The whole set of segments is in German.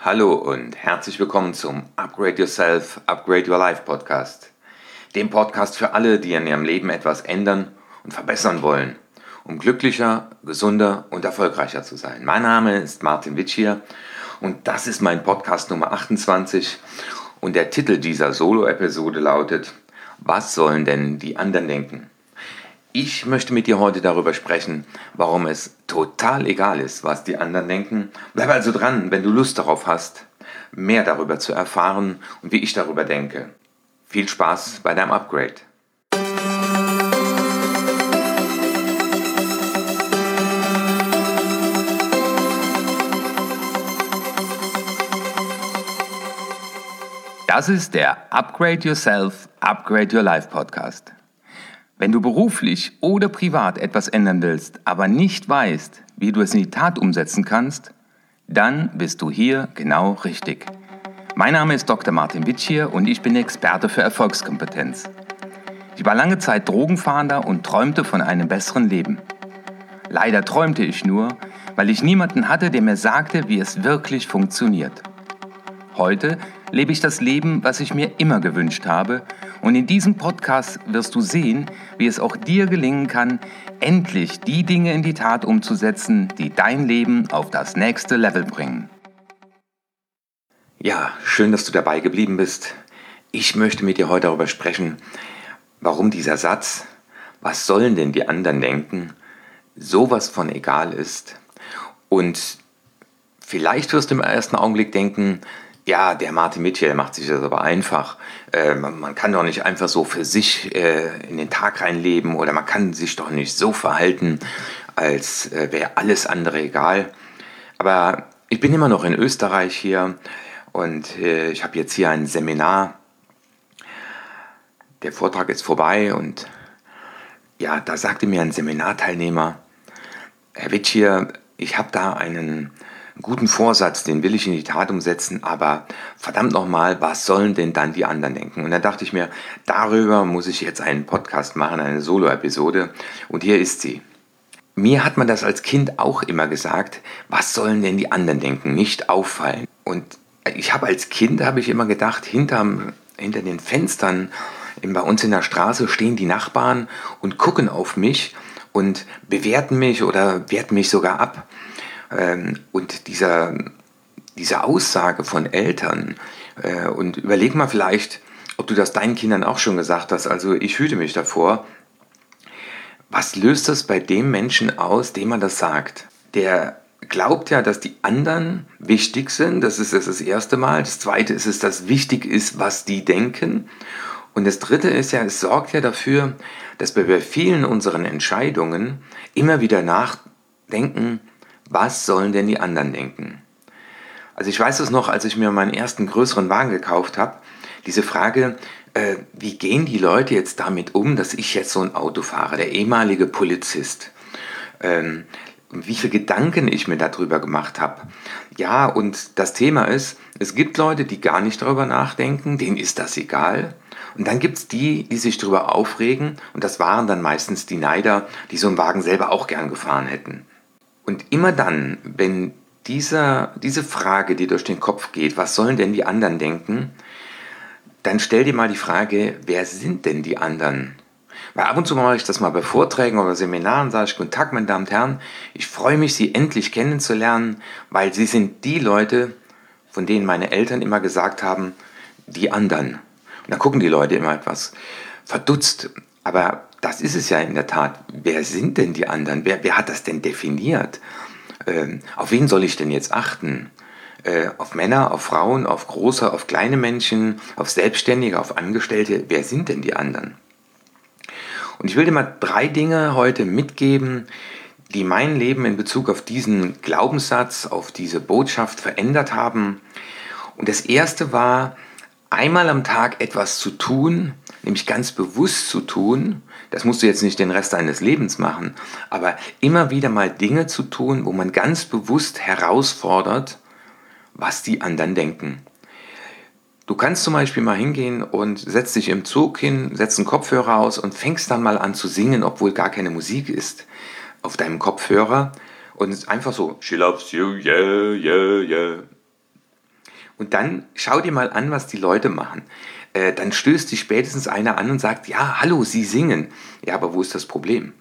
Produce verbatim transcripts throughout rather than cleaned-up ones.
Hallo und herzlich willkommen zum Upgrade Yourself, Upgrade Your Life Podcast. Dem Podcast für alle, die in ihrem Leben etwas ändern und verbessern wollen, um glücklicher, gesunder und erfolgreicher zu sein. Mein Name ist Martin Witsch hier und das ist mein Podcast Nummer achtundzwanzig und der Titel dieser Solo-Episode lautet: Was sollen denn die anderen denken? Ich möchte mit dir heute darüber sprechen, warum es total egal ist, was die anderen denken. Bleib also dran, wenn du Lust darauf hast, mehr darüber zu erfahren und wie ich darüber denke. Viel Spaß bei deinem Upgrade. Das ist der Upgrade Yourself, Upgrade Your Life Podcast. Wenn du beruflich oder privat etwas ändern willst, aber nicht weißt, wie du es in die Tat umsetzen kannst, dann bist du hier genau richtig. Mein Name ist Doktor Martin Witsch hier und ich bin Experte für Erfolgskompetenz. Ich war lange Zeit Drogenfahnder und träumte von einem besseren Leben. Leider träumte ich nur, weil ich niemanden hatte, der mir sagte, wie es wirklich funktioniert. Heute lebe ich das Leben, was ich mir immer gewünscht habe, und in diesem Podcast wirst du sehen, wie es auch dir gelingen kann, endlich die Dinge in die Tat umzusetzen, die dein Leben auf das nächste Level bringen. Ja, schön, dass du dabei geblieben bist. Ich möchte mit dir heute darüber sprechen, warum dieser Satz, was sollen denn die anderen denken, sowas von egal ist. Und vielleicht wirst du im ersten Augenblick denken, ja, der Martin Witsch, der macht sich das aber einfach. Äh, man, man kann doch nicht einfach so für sich äh, in den Tag reinleben oder man kann sich doch nicht so verhalten, als äh, wäre alles andere egal. Aber ich bin immer noch in Österreich hier und äh, ich habe jetzt hier ein Seminar. Der Vortrag ist vorbei und ja, da sagte mir ein Seminarteilnehmer: Herr Witsch hier, ich habe da einen guten Vorsatz, den will ich in die Tat umsetzen, aber verdammt nochmal, was sollen denn dann die anderen denken? Und da dachte ich mir, darüber muss ich jetzt einen Podcast machen, eine Solo-Episode, und hier ist sie. Mir hat man das als Kind auch immer gesagt, was sollen denn die anderen denken, nicht auffallen. Und ich habe als Kind, habe ich immer gedacht, hinterm, hinter den Fenstern bei uns in der Straße stehen die Nachbarn und gucken auf mich und bewerten mich oder werten mich sogar ab. Und dieser, diese Aussage von Eltern, äh, und überleg mal vielleicht, ob du das deinen Kindern auch schon gesagt hast, also ich hüte mich davor, was löst das bei dem Menschen aus, dem man das sagt? Der glaubt ja, dass die anderen wichtig sind, das ist das, das erste Mal. Das zweite ist es, dass wichtig ist, was die denken. Und das dritte ist ja, es sorgt ja dafür, dass wir bei vielen unseren Entscheidungen immer wieder nachdenken, was sollen denn die anderen denken? Also ich weiß es noch, als ich mir meinen ersten größeren Wagen gekauft habe, diese Frage, äh, wie gehen die Leute jetzt damit um, dass ich jetzt so ein Auto fahre, der ehemalige Polizist? Ähm, wie viele Gedanken ich mir darüber gemacht habe. Ja, und das Thema ist, es gibt Leute, die gar nicht darüber nachdenken, denen ist das egal. Und dann gibt es die, die sich darüber aufregen, und das waren dann meistens die Neider, die so einen Wagen selber auch gern gefahren hätten. Und immer dann, wenn dieser, diese Frage dir durch den Kopf geht, was sollen denn die anderen denken, dann stell dir mal die Frage, wer sind denn die anderen? Weil ab und zu mache ich das mal bei Vorträgen oder Seminaren, sage ich: Guten Tag, meine Damen und Herren, ich freue mich, Sie endlich kennenzulernen, weil Sie sind die Leute, von denen meine Eltern immer gesagt haben, die anderen. Und dann gucken die Leute immer etwas verdutzt, aber das ist es ja in der Tat. Wer sind denn die anderen? Wer, wer hat das denn definiert? Ähm, auf wen soll ich denn jetzt achten? Äh, auf Männer, auf Frauen, auf große, auf kleine Menschen, auf Selbstständige, auf Angestellte? Wer sind denn die anderen? Und ich will dir mal drei Dinge heute mitgeben, die mein Leben in Bezug auf diesen Glaubenssatz, auf diese Botschaft verändert haben. Und das erste war, einmal am Tag etwas zu tun, nämlich ganz bewusst zu tun. Das musst du jetzt nicht den Rest deines Lebens machen, aber immer wieder mal Dinge zu tun, wo man ganz bewusst herausfordert, was die anderen denken. Du kannst zum Beispiel mal hingehen und setzt dich im Zug hin, setzt einen Kopfhörer aus und fängst dann mal an zu singen, obwohl gar keine Musik ist auf deinem Kopfhörer. Und einfach so, she loves you, yeah, yeah, yeah. Und dann schau dir mal an, was die Leute machen. Äh, dann stößt dich spätestens einer an und sagt, ja, hallo, Sie singen. Ja, aber wo ist das Problem?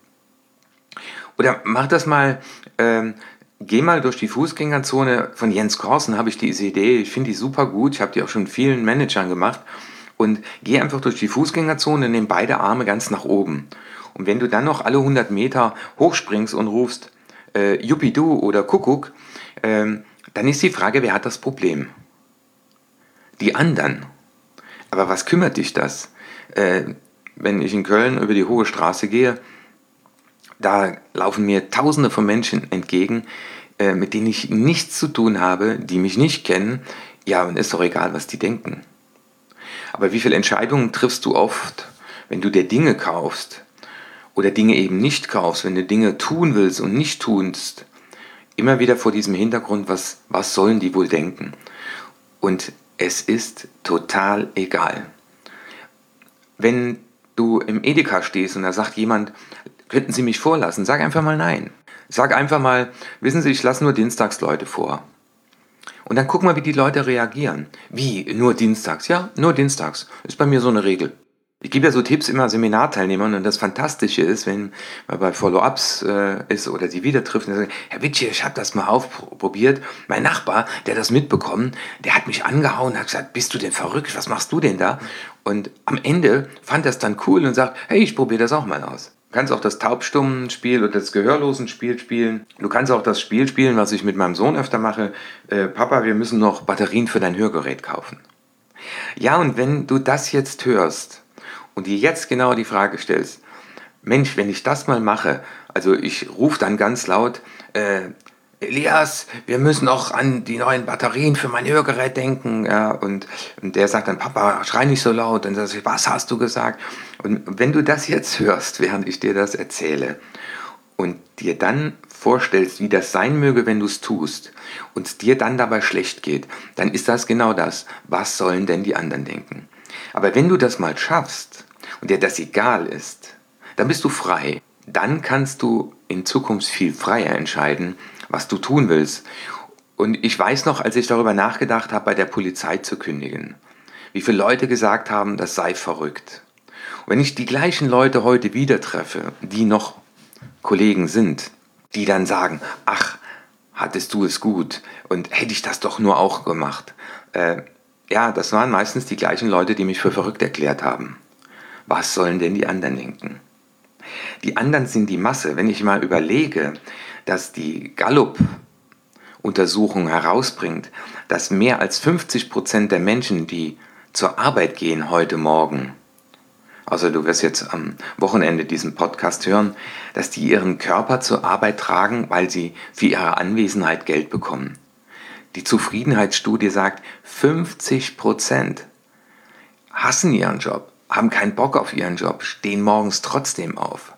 Oder mach das mal, ähm, geh mal durch die Fußgängerzone von Jens Korsen, habe ich diese Idee, ich finde die super gut, ich habe die auch schon vielen Managern gemacht. Und geh einfach durch die Fußgängerzone, nimm beide Arme ganz nach oben. Und wenn du dann noch alle hundert Meter hochspringst und rufst, äh, Jupidu oder Kuckuck, ähm, dann ist die Frage, wer hat das Problem? Die anderen. Aber was kümmert dich das? Äh, wenn ich in Köln über die Hohe Straße gehe, da laufen mir Tausende von Menschen entgegen, äh, mit denen ich nichts zu tun habe, die mich nicht kennen. Ja, und ist doch egal, was die denken. Aber wie viele Entscheidungen triffst du oft, wenn du dir Dinge kaufst oder Dinge eben nicht kaufst, wenn du Dinge tun willst und nicht tunst, immer wieder vor diesem Hintergrund, was, was sollen die wohl denken? Und es ist total egal. Wenn du im Edeka stehst und da sagt jemand, könnten Sie mich vorlassen, sag einfach mal nein. Sag einfach mal, wissen Sie, ich lasse nur dienstags Leute vor. Und dann guck mal, wie die Leute reagieren. Wie? Nur dienstags? Ja, nur dienstags. Ist bei mir so eine Regel. Ich gebe ja so Tipps immer Seminarteilnehmern und das Fantastische ist, wenn man bei Follow-ups äh, ist oder sie wieder trifft und sagt, Herr Witsche, ich habe das mal ausprobiert. Mein Nachbar, der hat das mitbekommen, der hat mich angehauen, hat gesagt, bist du denn verrückt? Was machst du denn da? Und am Ende fand er es dann cool und sagt, hey, ich probiere das auch mal aus. Du kannst auch das Taubstummen-Spiel oder das Gehörlosen-Spiel spielen. Du kannst auch das Spiel spielen, was ich mit meinem Sohn öfter mache. Äh, Papa, wir müssen noch Batterien für dein Hörgerät kaufen. Ja, und wenn du das jetzt hörst und dir jetzt genau die Frage stellst, Mensch, wenn ich das mal mache, also ich rufe dann ganz laut, äh, Elias, wir müssen auch an die neuen Batterien für mein Hörgerät denken. Ja, und, und der sagt dann, Papa, schrei nicht so laut. Und dann sag ich, was hast du gesagt? Und wenn du das jetzt hörst, während ich dir das erzähle, und dir dann vorstellst, wie das sein möge, wenn du es tust, und es dir dann dabei schlecht geht, dann ist das genau das. Was sollen denn die anderen denken? Aber wenn du das mal schaffst und dir das egal ist, dann bist du frei. Dann kannst du in Zukunft viel freier entscheiden, was du tun willst. Und ich weiß noch, als ich darüber nachgedacht habe, bei der Polizei zu kündigen, wie viele Leute gesagt haben, das sei verrückt. Und wenn ich die gleichen Leute heute wieder treffe, die noch Kollegen sind, die dann sagen, ach, hattest du es gut und hätte ich das doch nur auch gemacht. Äh, ja, das waren meistens die gleichen Leute, die mich für verrückt erklärt haben. Was sollen denn die anderen denken? Die anderen sind die Masse. Wenn ich mal überlege, dass die Gallup-Untersuchung herausbringt, dass mehr als fünfzig Prozent der Menschen, die zur Arbeit gehen heute Morgen, also du wirst jetzt am Wochenende diesen Podcast hören, dass die ihren Körper zur Arbeit tragen, weil sie für ihre Anwesenheit Geld bekommen. Die Zufriedenheitsstudie sagt, fünfzig Prozent hassen ihren Job, haben keinen Bock auf ihren Job, stehen morgens trotzdem auf.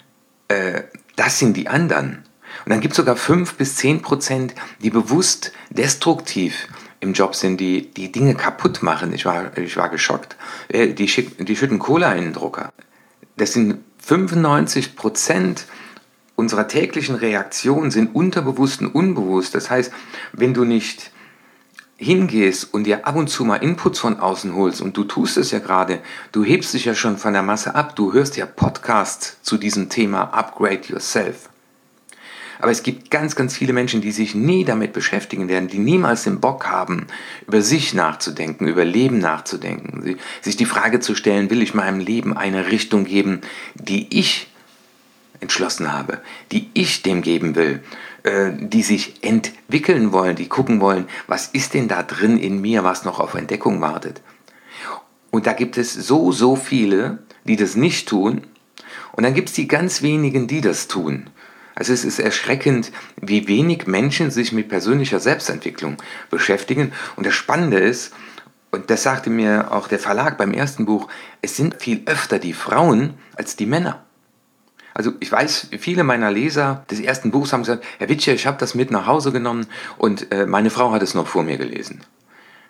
Äh, das sind die anderen. Und dann gibt es sogar fünf bis zehn Prozent, die bewusst destruktiv im Job sind, die die Dinge kaputt machen. Ich war, ich war geschockt. Äh, die, schick, die schütten Cola in den Drucker. Das sind fünfundneunzig Prozent unserer täglichen Reaktionen sind unterbewusst und unbewusst. Das heißt, wenn du nicht hingehst und dir ab und zu mal Inputs von außen holst, und du tust es ja gerade, du hebst dich ja schon von der Masse ab, du hörst ja Podcasts zu diesem Thema Upgrade Yourself. Aber es gibt ganz, ganz viele Menschen, die sich nie damit beschäftigen werden, die niemals den Bock haben, über sich nachzudenken, über Leben nachzudenken, sich die Frage zu stellen, will ich meinem Leben eine Richtung geben, die ich entschlossen habe, die ich dem geben will, äh, die sich entwickeln wollen, die gucken wollen, was ist denn da drin in mir, was noch auf Entdeckung wartet. Und da gibt es so, so viele, die das nicht tun, und dann gibt es die ganz wenigen, die das tun. Also es ist erschreckend, wie wenig Menschen sich mit persönlicher Selbstentwicklung beschäftigen. Und das Spannende ist, und das sagte mir auch der Verlag beim ersten Buch, es sind viel öfter die Frauen als die Männer. Also ich weiß, viele meiner Leser des ersten Buchs haben gesagt, Herr Witsche, ich habe das mit nach Hause genommen und äh, meine Frau hat es noch vor mir gelesen.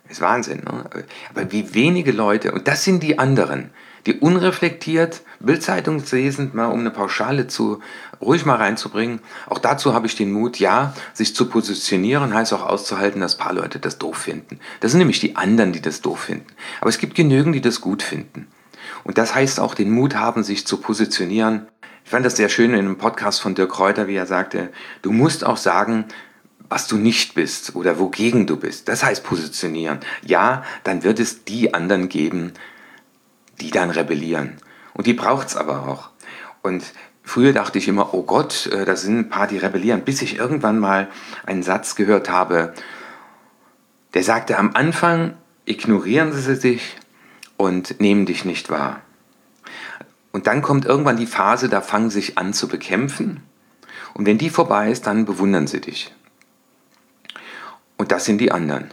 Ist Wahnsinn, ne? Aber wie wenige Leute, und das sind die anderen, die unreflektiert Bild-Zeitung lesend, mal um eine Pauschale zu ruhig mal reinzubringen. Auch dazu habe ich den Mut, ja, sich zu positionieren, heißt auch auszuhalten, dass ein paar Leute das doof finden. Das sind nämlich die anderen, die das doof finden. Aber es gibt genügend, die das gut finden. Und das heißt auch, den Mut haben, sich zu positionieren. Ich fand das sehr schön in einem Podcast von Dirk Kräuter, wie er sagte, du musst auch sagen, was du nicht bist oder wogegen du bist. Das heißt positionieren. Ja, dann wird es die anderen geben, die dann rebellieren. Und die braucht es aber auch. Und früher dachte ich immer, oh Gott, da sind ein paar, die rebellieren, bis ich irgendwann mal einen Satz gehört habe, der sagte, am Anfang ignorieren sie dich und nehmen dich nicht wahr. Und dann kommt irgendwann die Phase, da fangen sie sich an zu bekämpfen. Und wenn die vorbei ist, dann bewundern sie dich. Und das sind die anderen.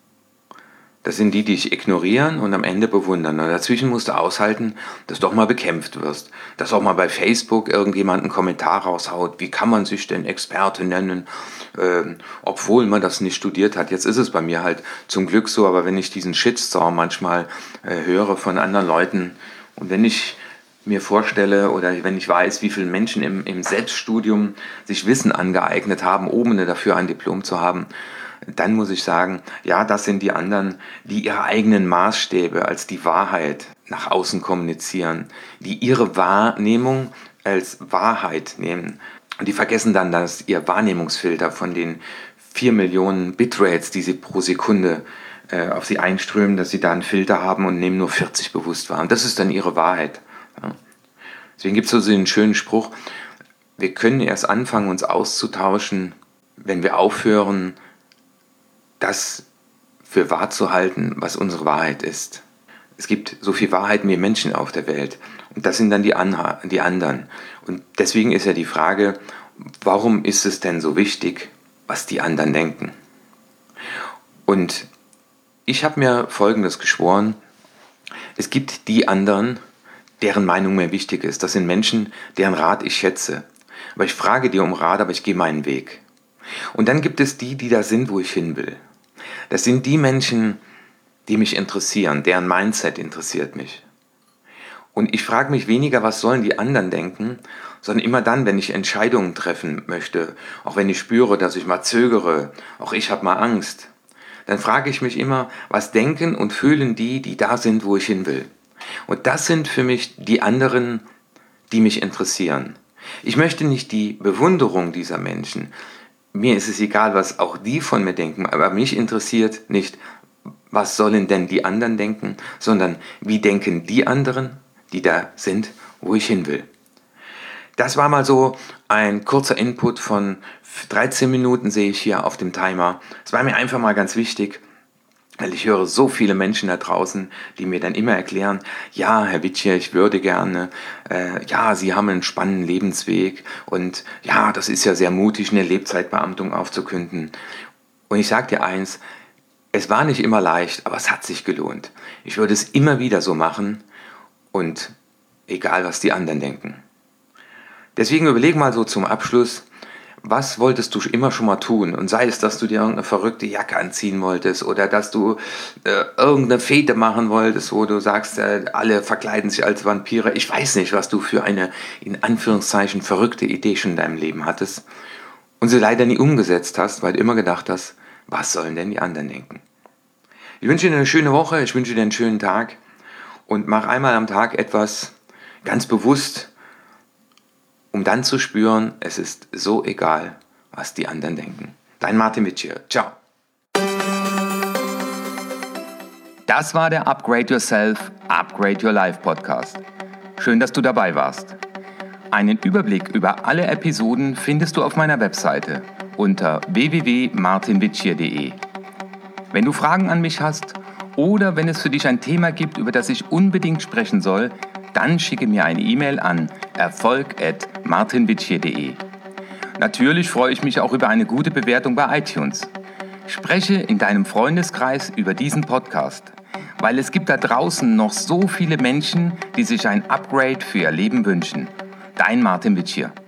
Das sind die, die dich ignorieren und am Ende bewundern. Und dazwischen musst du aushalten, dass du auch mal bekämpft wirst. Dass auch mal bei Facebook irgendjemand einen Kommentar raushaut. Wie kann man sich denn Experte nennen, äh, obwohl man das nicht studiert hat. Jetzt ist es bei mir halt zum Glück so, aber wenn ich diesen Shitstorm manchmal äh, höre von anderen Leuten und wenn ich mir vorstelle oder wenn ich weiß, wie viele Menschen im, im Selbststudium sich Wissen angeeignet haben, ohne dafür ein Diplom zu haben, dann muss ich sagen, ja, das sind die anderen, die ihre eigenen Maßstäbe als die Wahrheit nach außen kommunizieren, die ihre Wahrnehmung als Wahrheit nehmen. Und die vergessen dann, dass ihr Wahrnehmungsfilter von den vier Millionen Bitrates, die sie pro Sekunde äh, auf sie einströmen, dass sie da einen Filter haben und nehmen nur vierzig bewusst wahr. Und das ist dann ihre Wahrheit. Ja. Deswegen gibt es so den schönen Spruch, wir können erst anfangen, uns auszutauschen, wenn wir aufhören, das für wahr zu halten, was unsere Wahrheit ist. Es gibt so viel Wahrheit wie Menschen auf der Welt. Und das sind dann die, Anha- die anderen. Und deswegen ist ja die Frage, warum ist es denn so wichtig, was die anderen denken? Und ich habe mir Folgendes geschworen. Es gibt die anderen, deren Meinung mir wichtig ist. Das sind Menschen, deren Rat ich schätze. Aber ich frage dir um Rat, aber ich gehe meinen Weg. Und dann gibt es die, die da sind, wo ich hin will. Das sind die Menschen, die mich interessieren, deren Mindset interessiert mich. Und ich frage mich weniger, was sollen die anderen denken, sondern immer dann, wenn ich Entscheidungen treffen möchte, auch wenn ich spüre, dass ich mal zögere, auch ich habe mal Angst, dann frage ich mich immer, was denken und fühlen die, die da sind, wo ich hin will. Und das sind für mich die anderen, die mich interessieren. Ich möchte nicht die Bewunderung dieser Menschen. Mir ist es egal, was auch die von mir denken, aber mich interessiert nicht, was sollen denn die anderen denken, sondern wie denken die anderen, die da sind, wo ich hin will. Das war mal so ein kurzer Input von dreizehn Minuten, sehe ich hier auf dem Timer. Es war mir einfach mal ganz wichtig, weil ich höre so viele Menschen da draußen, die mir dann immer erklären, ja, Herr Witschier, ich würde gerne, äh, ja, Sie haben einen spannenden Lebensweg und ja, das ist ja sehr mutig, eine Lebzeitbeamtung aufzukünden. Und ich sage dir eins, es war nicht immer leicht, aber es hat sich gelohnt. Ich würde es immer wieder so machen und egal, was die anderen denken. Deswegen überleg mal so zum Abschluss, was wolltest du immer schon mal tun? Und sei es, dass du dir irgendeine verrückte Jacke anziehen wolltest oder dass du äh, irgendeine Fete machen wolltest, wo du sagst, äh, alle verkleiden sich als Vampire. Ich weiß nicht, was du für eine, in Anführungszeichen, verrückte Idee schon in deinem Leben hattest und sie leider nie umgesetzt hast, weil du immer gedacht hast, was sollen denn die anderen denken? Ich wünsche dir eine schöne Woche, ich wünsche dir einen schönen Tag und mach einmal am Tag etwas ganz bewusst, um dann zu spüren, es ist so egal, was die anderen denken. Dein Martin Witschier. Ciao. Das war der Upgrade Yourself, Upgrade Your Life Podcast. Schön, dass du dabei warst. Einen Überblick über alle Episoden findest du auf meiner Webseite unter w w w punkt martin witschier punkt d e. Wenn du Fragen an mich hast oder wenn es für dich ein Thema gibt, über das ich unbedingt sprechen soll, dann schicke mir eine E-Mail an erfolg at martin witschier punkt d e. Natürlich freue ich mich auch über eine gute Bewertung bei iTunes. Spreche in deinem Freundeskreis über diesen Podcast, weil es gibt da draußen noch so viele Menschen, die sich ein Upgrade für ihr Leben wünschen. Dein Martin Witschier.